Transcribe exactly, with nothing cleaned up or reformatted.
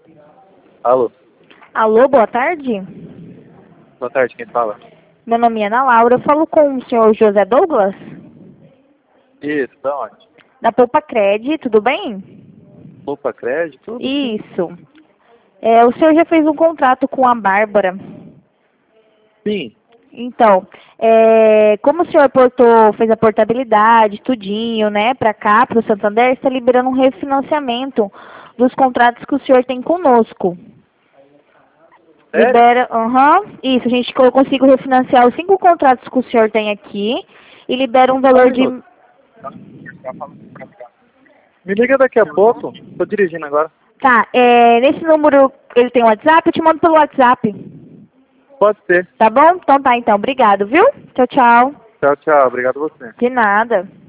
Alô, Alô, boa tarde. boa tarde, quem fala? Meu nome é Ana Laura. Eu falo com o senhor José Douglas, Isso, da onde? da Poupa Cred, tudo bem? Opa, crédito? Tudo sim. Isso. É, o senhor já fez um contrato com a Bárbara. Sim. Então, é, como o senhor portou, fez a portabilidade, tudinho, né, para cá, para o Santander, está liberando um refinanciamento dos contratos que o senhor tem conosco. Sério? Libera, aham, isso, a gente eu consigo refinanciar os cinco contratos que o senhor tem aqui e libera um Só um valor de... minuto. Me liga daqui a pouco. Tô dirigindo agora. Tá, é, nesse número ele tem WhatsApp, eu te mando pelo WhatsApp. Pode ser. Tá bom? Então tá, então. Obrigado, viu? Tchau, tchau. Tchau, tchau. Obrigado a você. De nada.